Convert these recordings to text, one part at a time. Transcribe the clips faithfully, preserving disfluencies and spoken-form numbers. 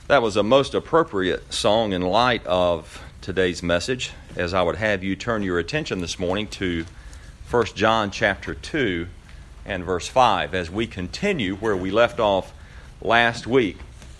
That was a most appropriate song in light of today's message, as I would have you turn your attention this morning to First John chapter two and verse five as we continue where we left off last week.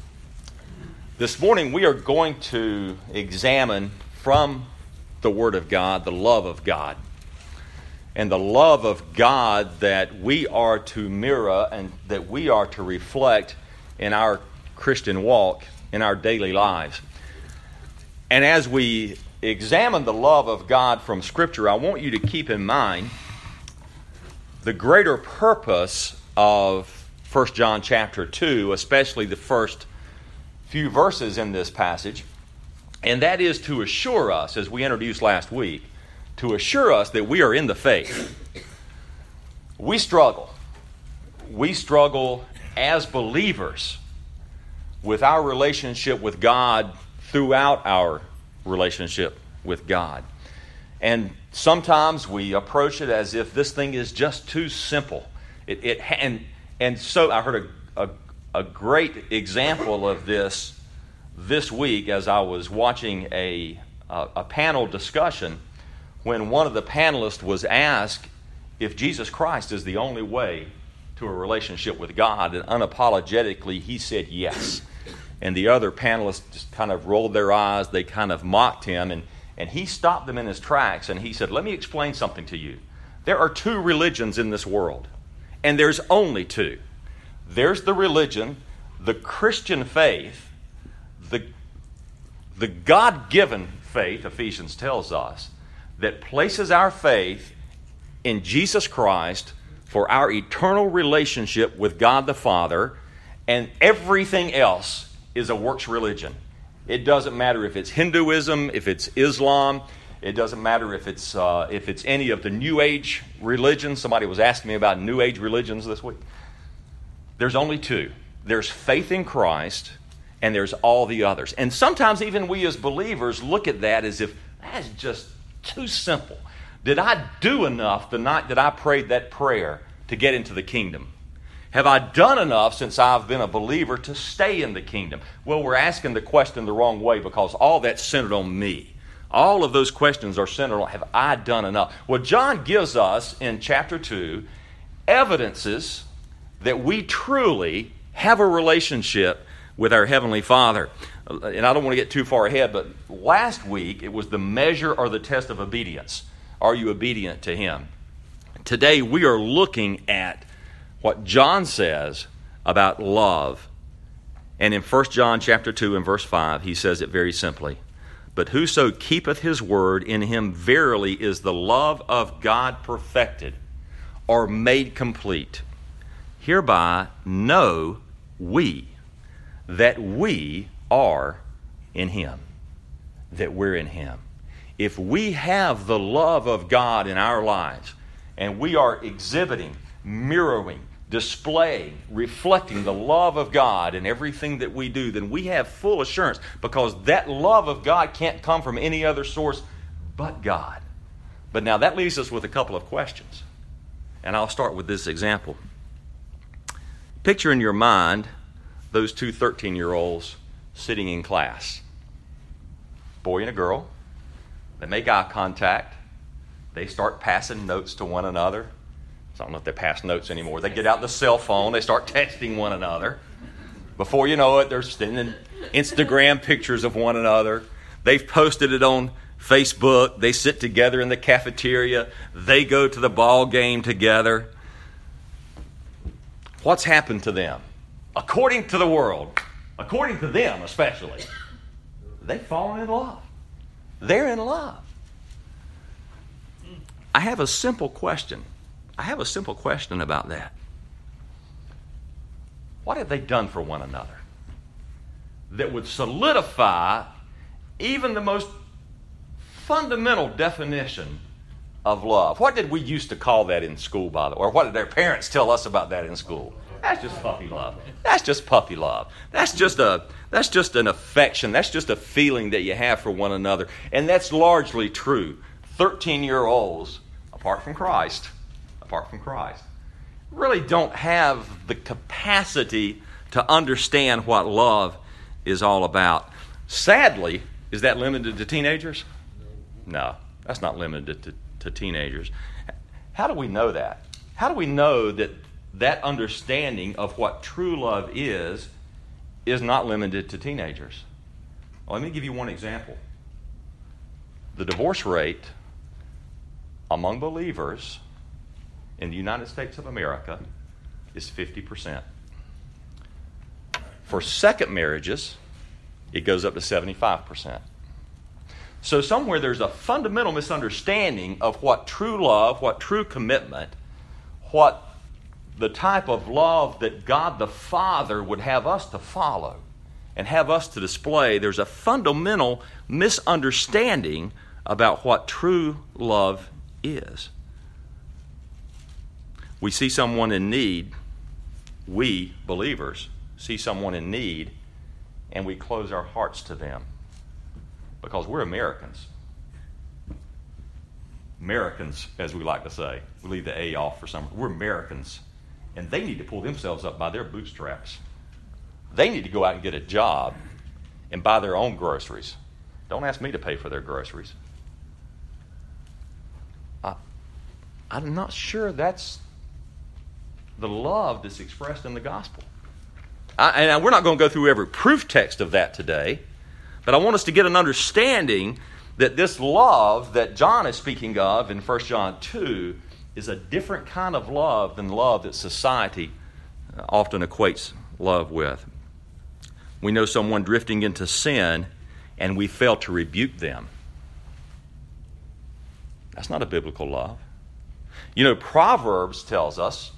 This morning we are going to examine from the Word of God the love of God, and the love of God that we are to mirror and that we are to reflect in our Christian walk, in our daily lives. And as we examine the love of God from Scripture, I want you to keep in mind the greater purpose of First John chapter two, especially the first few verses in this passage, and that is to assure us, as we introduced last week, to assure us that we are in the faith. We struggle. We struggle as believers with our relationship with God throughout our relationship with God. And sometimes we approach it as if this thing is just too simple. It, it and and so I heard a, a, a great example of this this week as I was watching a, a, a panel discussion when one of the panelists was asked if Jesus Christ is the only way to a relationship with God, and unapologetically he said yes. And the other panelists just kind of rolled their eyes. They kind of mocked him. And, and he stopped them in his tracks. And he said, let me explain something to you. There are two religions in this world. And there's only two. There's the religion, the Christian faith, the, the God-given faith, Ephesians tells us, that places our faith in Jesus Christ for our eternal relationship with God the Father, and everything else is a works religion. It doesn't matter if it's Hinduism, if it's Islam. It doesn't matter if it's uh, if it's any of the New Age religions. Somebody was asking me about New Age religions this week. There's only two. There's faith in Christ, and there's all the others. And sometimes even we as believers look at that as if that's just too simple. Did I do enough the night that I prayed that prayer to get into the kingdom? Have I done enough since I've been a believer to stay in the kingdom? Well, we're asking the question the wrong way, because all that's centered on me. All of those questions are centered on, have I done enough? Well, John gives us in chapter two evidences that we truly have a relationship with our Heavenly Father. And I don't want to get too far ahead, but last week it was the measure or the test of obedience. Are you obedient to Him? Today we are looking at what John says about love. And in First John chapter two and verse five, he says it very simply. But whoso keepeth his word, in him verily is the love of God perfected, or made complete. Hereby know we that we are in him, that we're in him. If we have the love of God in our lives, and we are exhibiting, mirroring, displaying, reflecting the love of God in everything that we do, then we have full assurance, because that love of God can't come from any other source but God. But now that leaves us with a couple of questions. And I'll start with this example. Picture in your mind those two thirteen-year-olds sitting in class. Boy and a girl. They make eye contact. They start passing notes to one another. I don't know if they pass notes anymore. They get out the cell phone. They start texting one another. Before you know it, they're sending Instagram pictures of one another. They've posted it on Facebook. They sit together in the cafeteria. They go to the ball game together. What's happened to them? According to the world, according to them especially, they've fallen in love. They're in love. I have a simple question. I have a simple question about that. What have they done for one another that would solidify even the most fundamental definition of love? What did we used to call that in school, by the way? Or what did their parents tell us about that in school? That's just puppy love. That's just puppy love. That's just a that's just an affection. That's just a feeling that you have for one another. And that's largely true. thirteen-year-olds, apart from Christ, apart from Christ, really don't have the capacity to understand what love is all about. Sadly, is that limited to teenagers? No, that's not limited to, to teenagers. How do we know that? How do we know that that understanding of what true love is is not limited to teenagers? Well, let me give you one example. The divorce rate among believers in the United States of America is fifty percent. For second marriages, it goes up to seventy-five percent. So somewhere there's a fundamental misunderstanding of what true love, what true commitment, what the type of love that God the Father would have us to follow and have us to display. There's a fundamental misunderstanding about what true love is. We see someone in need, we believers see someone in need, and we close our hearts to them because we're Americans. Americans, as we like to say. We leave the A off for some. We're Americans, and they need to pull themselves up by their bootstraps. They need to go out and get a job and buy their own groceries. Don't ask me to pay for their groceries. I, I'm not sure that's the love that's expressed in the gospel. I, and we're not going to go through every proof text of that today, but I want us to get an understanding that this love that John is speaking of in First John two is a different kind of love than love that society often equates love with. We know someone drifting into sin and we fail to rebuke them. That's not a biblical love. You know, Proverbs tells us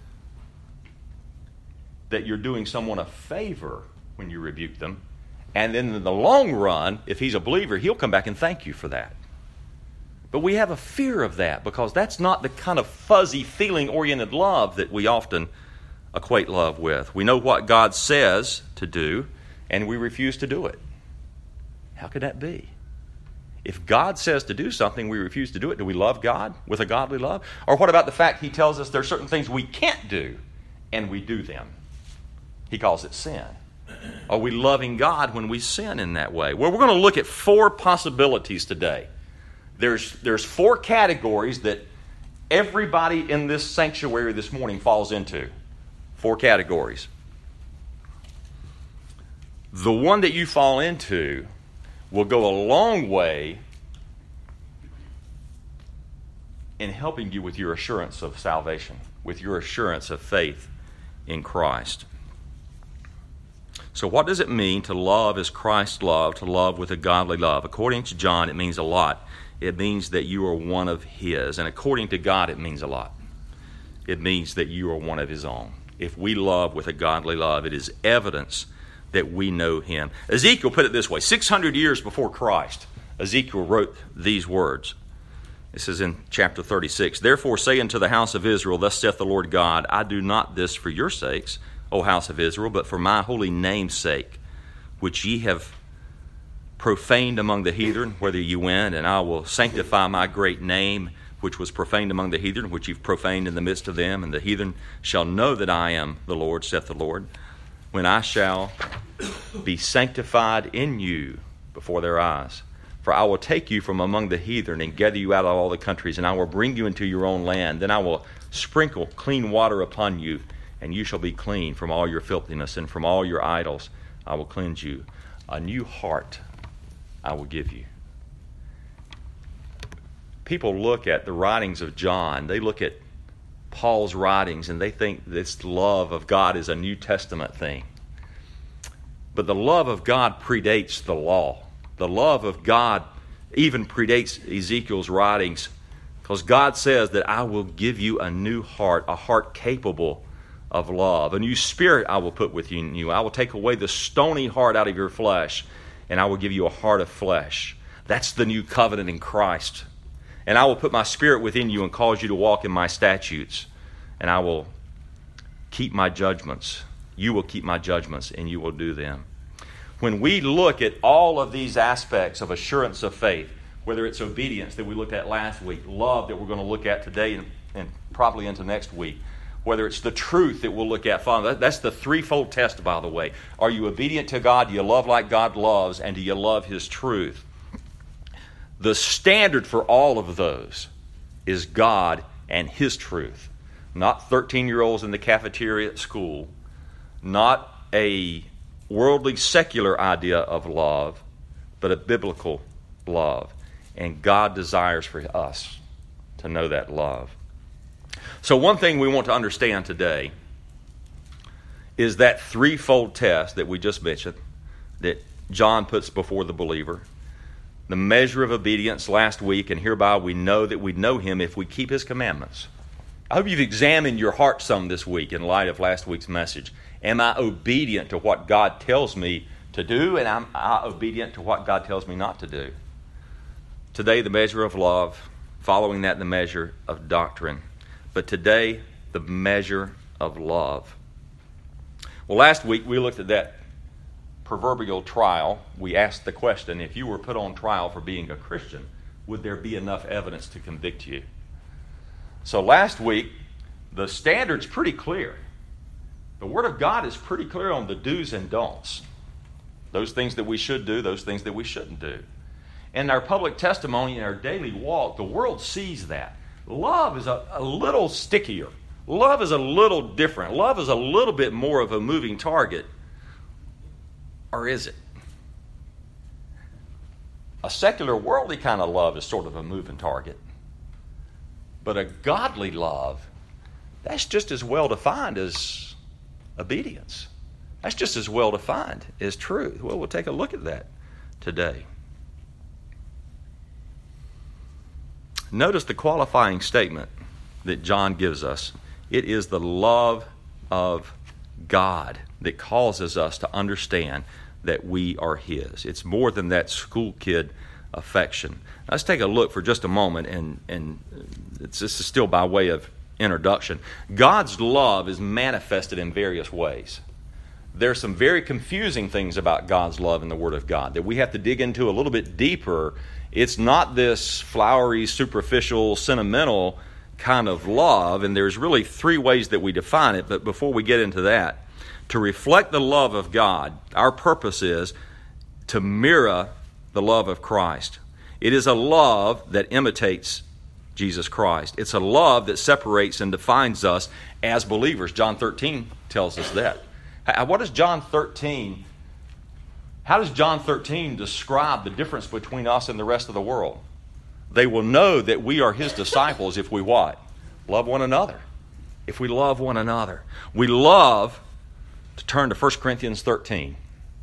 that you're doing someone a favor when you rebuke them. And then in the long run, if he's a believer, he'll come back and thank you for that. But we have a fear of that because that's not the kind of fuzzy, feeling-oriented love that we often equate love with. We know what God says to do, and we refuse to do it. How could that be? If God says to do something, we refuse to do it. Do we love God with a godly love? Or what about the fact He tells us there are certain things we can't do, and we do them? He calls it sin. Are we loving God when we sin in that way? Well, we're going to look at four possibilities today. There's, there's four categories that everybody in this sanctuary this morning falls into. Four categories. The one that you fall into will go a long way in helping you with your assurance of salvation, with your assurance of faith in Christ. So what does it mean to love as Christ loved, to love with a godly love? According to John, it means a lot. It means that you are one of His. And according to God, it means a lot. It means that you are one of His own. If we love with a godly love, it is evidence that we know Him. Ezekiel put it this way. six hundred years before Christ, Ezekiel wrote these words. This is in chapter thirty-six. Therefore say unto the house of Israel, thus saith the Lord God, I do not this for your sakes, O house of Israel, but for my holy name's sake, which ye have profaned among the heathen, whither ye went, and I will sanctify my great name, which was profaned among the heathen, which you've profaned in the midst of them, and the heathen shall know that I am the Lord, saith the Lord, when I shall be sanctified in you before their eyes. For I will take you from among the heathen and gather you out of all the countries, and I will bring you into your own land. Then I will sprinkle clean water upon you, and you shall be clean from all your filthiness, and from all your idols I will cleanse you. A new heart I will give you. People look at the writings of John, they look at Paul's writings, and they think this love of God is a New Testament thing. But the love of God predates the law. The love of God even predates Ezekiel's writings, because God says that I will give you a new heart, a heart capable of love. A new spirit I will put within you. I will take away the stony heart out of your flesh, and I will give you a heart of flesh. That's the new covenant in Christ. And I will put my spirit within you and cause you to walk in my statutes, and I will keep my judgments. You will keep my judgments, and you will do them. When we look at all of these aspects of assurance of faith, whether it's obedience that we looked at last week, love that we're going to look at today and, and probably into next week, whether it's the truth that we'll look at. Father, that's the threefold test, by the way. Are you obedient to God? Do you love like God loves? And do you love His truth? The standard for all of those is God and His truth. Not thirteen-year-olds in the cafeteria at school. Not a worldly, secular idea of love, but a biblical love. And God desires for us to know that love. So one thing we want to understand today is that threefold test that we just mentioned, that John puts before the believer. The measure of obedience last week, and hereby we know that we know Him if we keep His commandments. I hope you've examined your heart some this week in light of last week's message. Am I obedient to what God tells me to do, and am I obedient to what God tells me not to do? Today, the measure of love. Following that, the measure of doctrine. But today, the measure of love. Well, last week we looked at that proverbial trial. We asked the question, if you were put on trial for being a Christian, would there be enough evidence to convict you? So last week, the standard's pretty clear. The Word of God is pretty clear on the do's and don'ts. Those things that we should do, those things that we shouldn't do. In our public testimony, in our daily walk, the world sees that. Love is a, a little stickier. Love is a little different. Love is a little bit more of a moving target. Or is it? A secular, worldly kind of love is sort of a moving target. But a godly love, that's just as well defined as obedience. That's just as well defined as truth. Well, we'll take a look at that today. Notice the qualifying statement that John gives us. It is the love of God that causes us to understand that we are His. It's more than that school kid affection. Let's take a look for just a moment, and, and it's, this is still by way of introduction. God's love is manifested in various ways. There's some very confusing things about God's love in the Word of God that we have to dig into a little bit deeper. It's not this flowery, superficial, sentimental kind of love, and there's really three ways that we define it. But before we get into that, to reflect the love of God, our purpose is to mirror the love of Christ. It is a love that imitates Jesus Christ. It's a love that separates and defines us as believers. John thirteen tells us that. What does John thirteen, how does John thirteen describe the difference between us and the rest of the world? They will know that we are His disciples if we what? Love one another. If we love one another. We love, to turn to First Corinthians thirteen.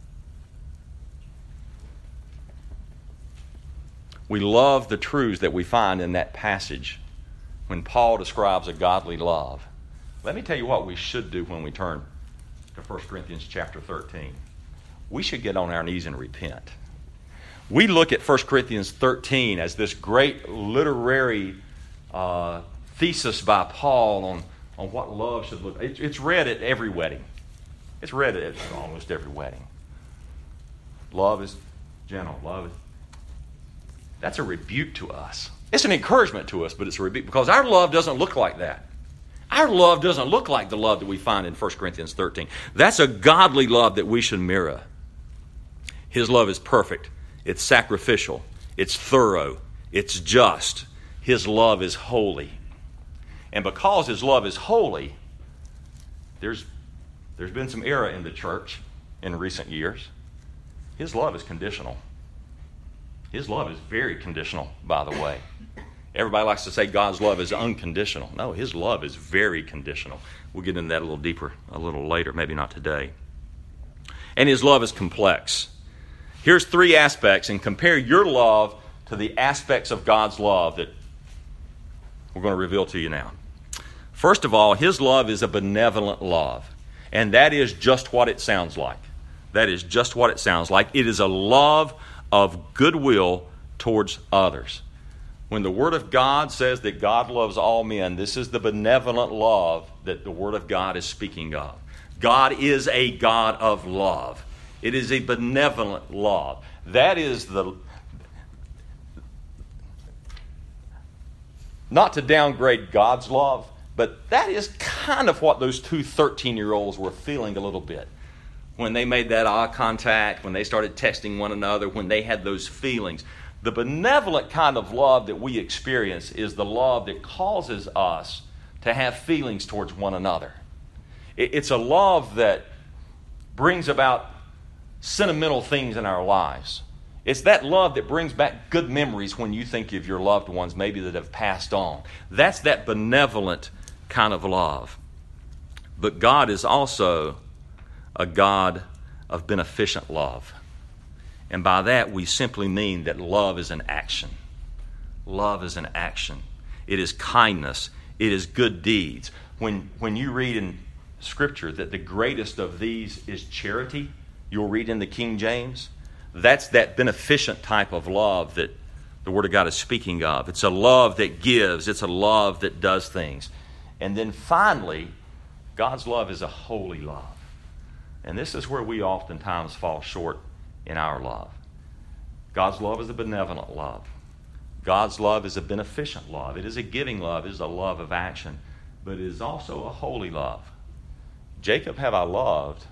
We love the truths that we find in that passage when Paul describes a godly love. Let me tell you what we should do when we turn to First Corinthians chapter thirteen. We should get on our knees and repent. We look at First Corinthians thirteen as this great literary uh, thesis by Paul on, on what love should look like. It, it's read at every wedding. It's read at almost every wedding. Love is gentle. Love is... That's a rebuke to us. It's an encouragement to us, but it's a rebuke because our love doesn't look like that. Our love doesn't look like the love that we find in First Corinthians thirteen. That's a godly love that we should mirror. His love is perfect. It's sacrificial. It's thorough. It's just. His love is holy. And because His love is holy, there's, there's been some error in the church in recent years. His love is conditional. His love is very conditional, by the way. Everybody likes to say God's love is unconditional. No, His love is very conditional. We'll get into that a little deeper a little later, maybe not today. And His love is complex. Here's three aspects, and compare your love to the aspects of God's love that we're going to reveal to you now. First of all, His love is a benevolent love, and that is just what it sounds like. That is just what it sounds like. It is a love of goodwill towards others. When the Word of God says that God loves all men, this is the benevolent love that the Word of God is speaking of. God is a God of love. It is a benevolent love. That is the... Not to downgrade God's love, But that is kind of what those two thirteen-year-olds were feeling a little bit. When they made that eye contact, when they started texting one another, when they had those feelings. The benevolent kind of love that we experience is the love that causes us to have feelings towards one another. It's a love that brings about sentimental things in our lives. It's that love that brings back good memories when you think of your loved ones maybe that have passed on. That's that benevolent kind of love. But God is also a God of beneficent love. And by that we simply mean that love is an action. Love is an action. It is kindness. It is good deeds. When, when you read in Scripture that the greatest of these is charity, you'll read in the King James, that's that beneficent type of love that the Word of God is speaking of. It's a love that gives. It's a love that does things. And then finally, God's love is a holy love. And this is where we oftentimes fall short in our love. God's love is a benevolent love. God's love is a beneficent love. It is a giving love. It is a love of action. But it is also a holy love. Jacob have I loved,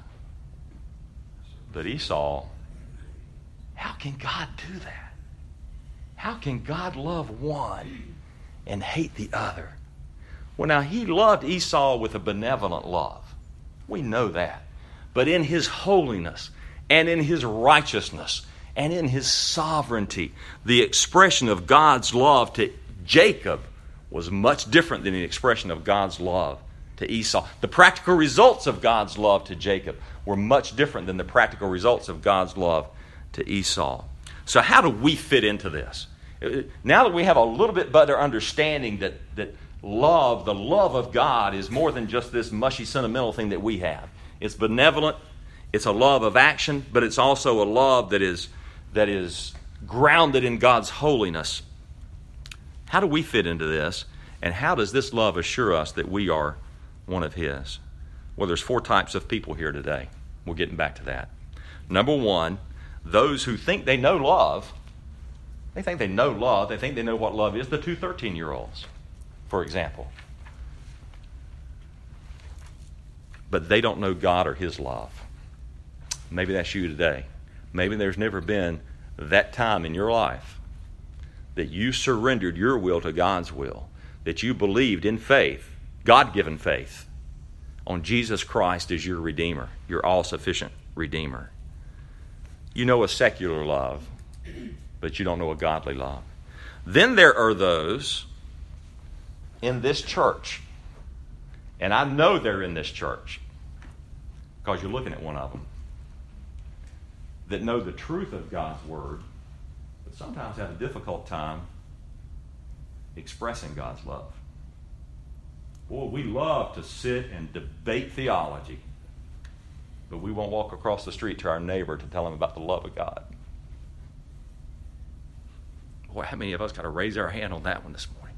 but Esau, how can God do that? How can God love one and hate the other? Well, now, he loved Esau with a benevolent love. We know that. But in his holiness and in his righteousness and in his sovereignty, the expression of God's love to Jacob was much different than the expression of God's love to Esau. The practical results of God's love to Jacob were much different than the practical results of God's love to Esau. So how do we fit into this? Now that we have a little bit better understanding that, that love, the love of God, is more than just this mushy, sentimental thing that we have. It's benevolent, it's a love of action, but it's also a love that is, that is grounded in God's holiness. How do we fit into this? And how does this love assure us that we are one of His? Well, there's four types of people here today. We're getting back to that. Number one, those who think they know love. They think they know love. They think they know what love is. The two thirteen-year-olds, for example. But they don't know God or His love. Maybe that's you today. Maybe there's never been that time in your life that you surrendered your will to God's will, that you believed in faith, God-given faith, on Jesus Christ as your Redeemer, your all-sufficient Redeemer. You know a secular love, but you don't know a godly love. Then there are those in this church, and I know they're in this church because you're looking at one of them, that know the truth of God's Word, but sometimes have a difficult time expressing God's love. Boy, we love to sit and debate theology, but we won't walk across the street to our neighbor to tell him about the love of God. Boy, how many of us got to raise our hand on that one this morning?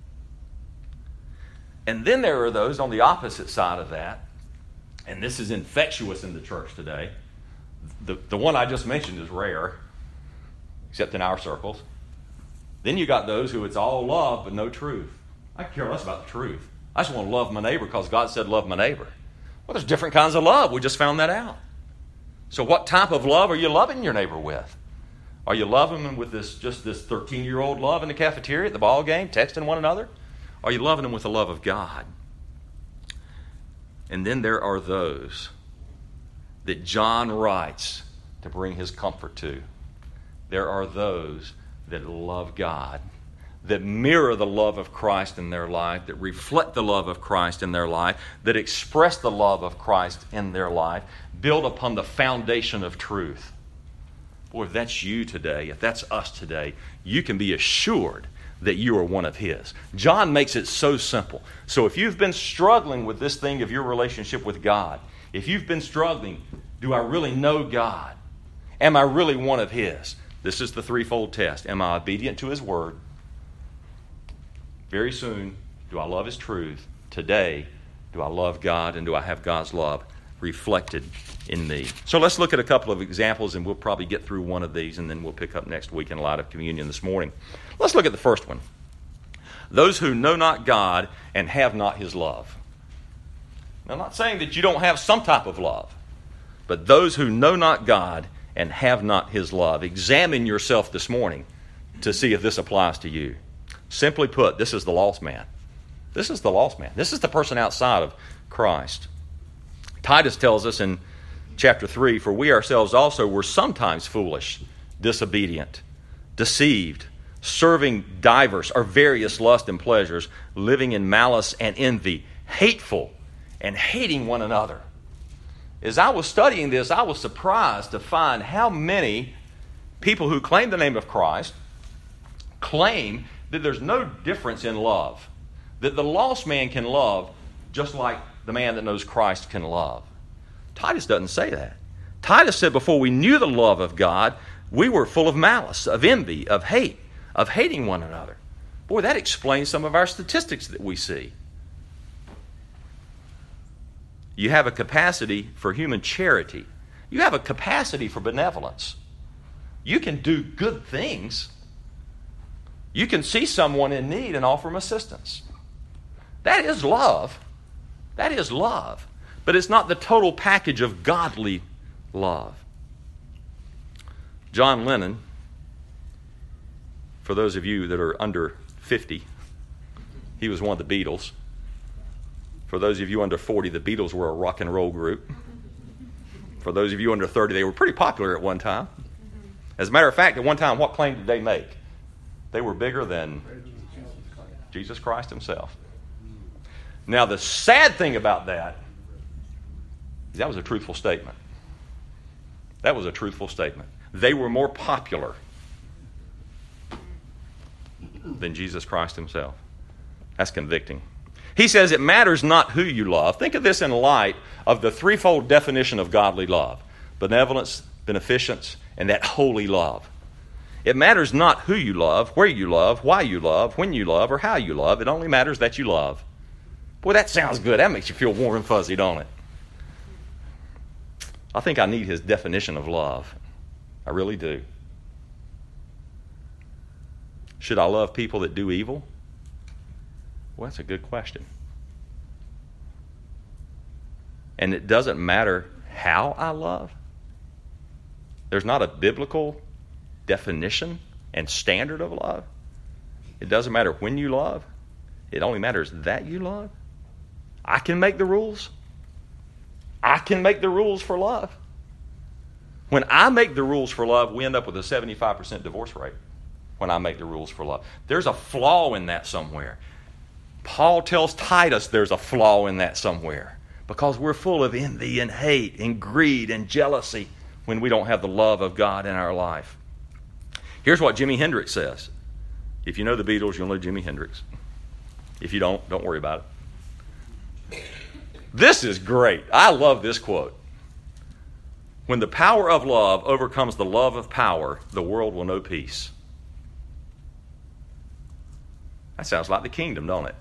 And then there are those on the opposite side of that, and this is infectious in the church today. The, the one I just mentioned is rare, except in our circles. Then you got those who it's all love but no truth. I care less about the truth. I just want to love my neighbor because God said love my neighbor. Well, there's different kinds of love. We just found that out. So what type of love are you loving your neighbor with? Are you loving them with this just this thirteen-year-old love in the cafeteria at the ball game, texting one another? Are you loving them with the love of God? And then there are those that John writes to bring his comfort to. There are those that love God, that mirror the love of Christ in their life, that reflect the love of Christ in their life, that express the love of Christ in their life, build upon the foundation of truth. Boy, if that's you today, if that's us today, you can be assured that you are one of His. John makes it so simple. So if you've been struggling with this thing of your relationship with God, if you've been struggling, do I really know God? Am I really one of His? This is the threefold test. Am I obedient to His Word? Very soon, do I love His truth? Today, do I love God, and do I have God's love reflected in me? So let's look at a couple of examples, and we'll probably get through one of these, and then we'll pick up next week in light of communion this morning. Let's look at the first one. Those who know not God and have not his love. Now, I'm not saying that you don't have some type of love, but those who know not God and have not his love. Examine yourself this morning to see if this applies to you. Simply put, this is the lost man. This is the lost man. This is the person outside of Christ. Titus tells us in chapter three, for we ourselves also were sometimes foolish, disobedient, deceived, serving divers or various lusts and pleasures, living in malice and envy, hateful and hating one another. As I was studying this, I was surprised to find how many people who claim the name of Christ claim that there's no difference in love, that the lost man can love just like the man that knows Christ can love. Titus doesn't say that. Titus said before we knew the love of God, we were full of malice, of envy, of hate, of hating one another. Boy, that explains some of our statistics that we see. You have a capacity for human charity. You have a capacity for benevolence. You can do good things. You can see someone in need and offer them assistance. That is love. That is love. But it's not the total package of godly love. John Lennon, for those of you that are under fifty, he was one of the Beatles. For those of you under forty, the Beatles were a rock and roll group. For those of you under thirty, they were pretty popular at one time. As a matter of fact, at one time, what claim did they make? They were bigger than Jesus Christ himself. Now, the sad thing about that is that was a truthful statement. That was a truthful statement. They were more popular than Jesus Christ himself. That's convicting. He says it matters not who you love. Think of this in light of the threefold definition of godly love: benevolence, beneficence, and that holy love. It matters not who you love, where you love, why you love, when you love, or how you love. It only matters that you love. Boy, that sounds good. That makes you feel warm and fuzzy, don't it? I think I need his definition of love. I really do. Should I love people that do evil? Well, that's a good question. And it doesn't matter how I love. There's not a biblical definition and standard of love. It doesn't matter when you love. It only matters that you love. I can make the rules. I can make the rules for love. When I make the rules for love, we end up with a seventy-five percent divorce rate. When I make the rules for love, there's a flaw in that somewhere. Paul tells Titus there's a flaw in that somewhere, because we're full of envy and hate and greed and jealousy when we don't have the love of God in our life. Here's what Jimi Hendrix says. If you know the Beatles, you'll know Jimi Hendrix. If you don't, don't worry about it. This is great. I love this quote. When the power of love overcomes the love of power, the world will know peace. That sounds like the kingdom, don't it?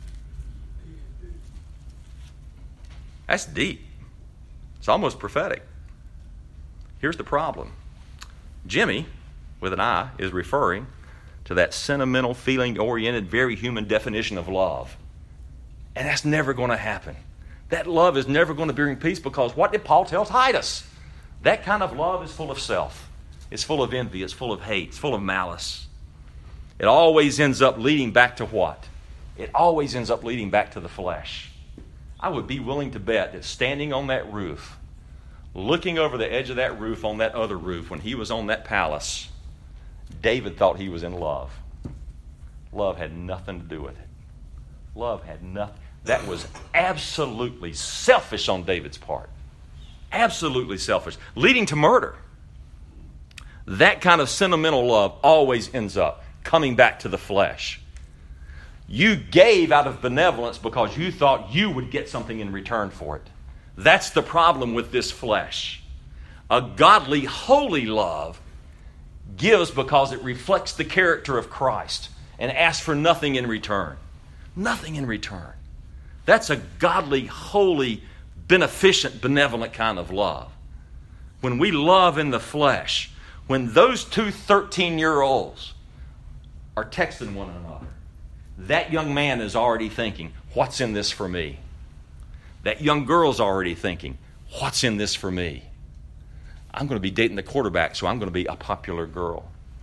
That's deep. It's almost prophetic. Here's the problem. Jimmy, with an I, is referring to that sentimental, feeling-oriented, very human definition of love. And that's never going to happen. That love is never going to bring peace, because what did Paul tell Titus? That kind of love is full of self. It's full of envy. It's full of hate. It's full of malice. It always ends up leading back to what? It always ends up leading back to the flesh. I would be willing to bet that standing on that roof, looking over the edge of that roof on that other roof when he was on that palace, David thought he was in love. Love had nothing to do with it. Love had nothing. That was absolutely selfish on David's part. Absolutely selfish, leading to murder. That kind of sentimental love always ends up coming back to the flesh. You gave out of benevolence because you thought you would get something in return for it. That's the problem with this flesh. A godly, holy love gives because it reflects the character of Christ and asks for nothing in return. Nothing in return. That's a godly, holy, beneficent, benevolent kind of love. When we love in the flesh, when those two thirteen-year-olds are texting one another, that young man is already thinking, what's in this for me? That young girl's already thinking, what's in this for me? I'm going to be dating the quarterback, so I'm going to be a popular girl.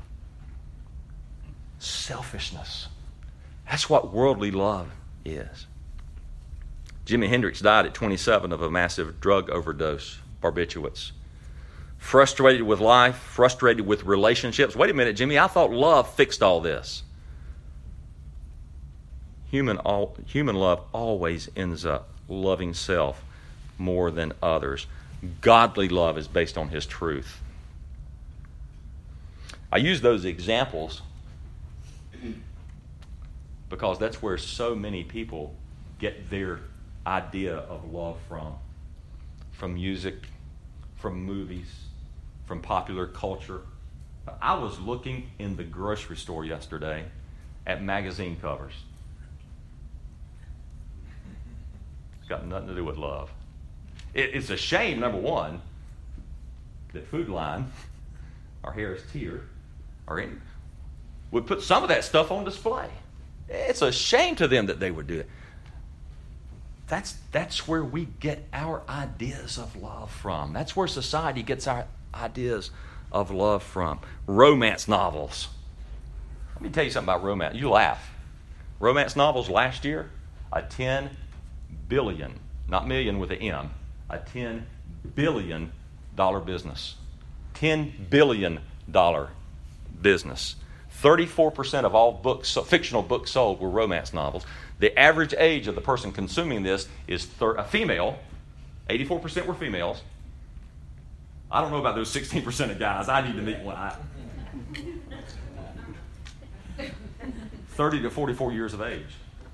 Selfishness. That's what worldly love is. Jimi Hendrix died at twenty-seven of a massive drug overdose, barbiturates. Frustrated with life, frustrated with relationships. Wait a minute, Jimmy, I thought love fixed all this. Human, all, human love always ends up loving self more than others. Godly love is based on His truth. I use those examples because that's where so many people get their idea of love from. From music, from movies, from popular culture. I was looking in the grocery store yesterday at magazine covers. It's got nothing to do with love. It, it's a shame, number one, that Food Line or Harris Teeter or any, would put some of that stuff on display. It's a shame to them that they would do it. That's, that's where we get our ideas of love from. That's where society gets our ideas of love from. Romance novels. Let me tell you something about romance. You laugh. Romance novels last year, a ten billion, not million with an M, a ten billion dollar business. ten billion dollar business. thirty-four percent of all books, fictional books sold were romance novels. The average age of the person consuming this is thir- a female. eighty-four percent were females. I don't know about those sixteen percent of guys. I need to meet one. I... thirty to forty-four years of age.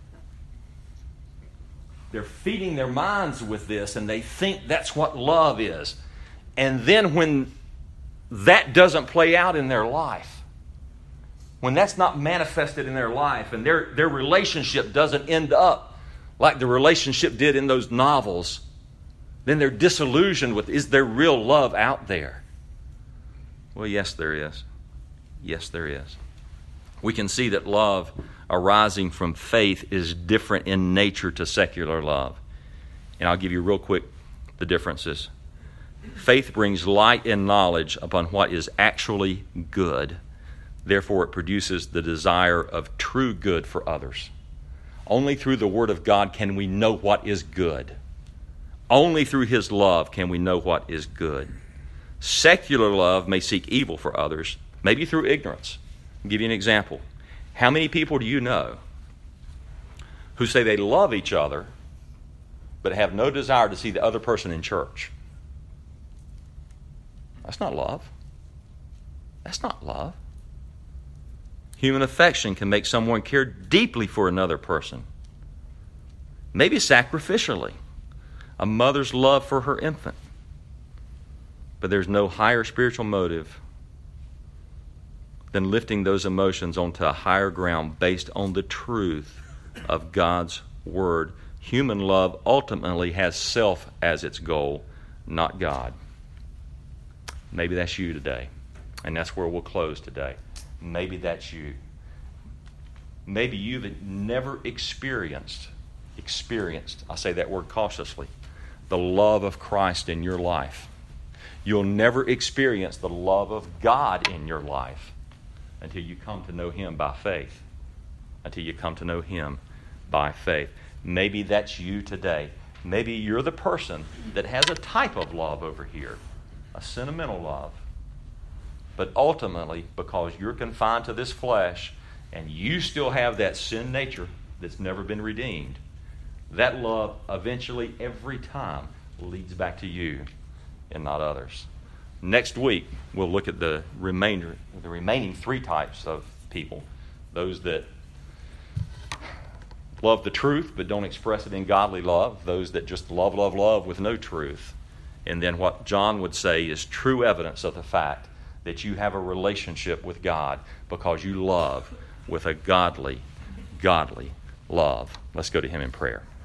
They're feeding their minds with this, and they think that's what love is. And then when that doesn't play out in their life, when that's not manifested in their life, and their, their relationship doesn't end up like the relationship did in those novels, then they're disillusioned with, is there real love out there? Well, yes, there is. Yes, there is. We can see that love arising from faith is different in nature to secular love. And I'll give you real quick the differences. Faith brings light and knowledge upon what is actually good. Therefore, it produces the desire of true good for others. Only through the Word of God can we know what is good. Only through His love can we know what is good. Secular love may seek evil for others, maybe through ignorance. I'll give you an example. How many people do you know who say they love each other but have no desire to see the other person in church? That's not love. That's not love. Human affection can make someone care deeply for another person, maybe sacrificially. A mother's love for her infant. But there's no higher spiritual motive than lifting those emotions onto a higher ground based on the truth of God's Word. Human love ultimately has self as its goal, not God. Maybe that's you today. And that's where we'll close today. Maybe that's you. Maybe you've never experienced, experienced, I say that word cautiously, the love of Christ in your life. You'll never experience the love of God in your life until you come to know Him by faith. Until you come to know Him by faith. Maybe that's you today. Maybe you're the person that has a type of love over here, a sentimental love. But ultimately, because you're confined to this flesh and you still have that sin nature that's never been redeemed, that love eventually every time leads back to you and not others. Next week, we'll look at the remainder, the remaining three types of people. Those that love the truth but don't express it in godly love. Those that just love, love, love with no truth. And then what John would say is true evidence of the fact that you have a relationship with God because you love with a godly, godly love. Let's go to Him in prayer.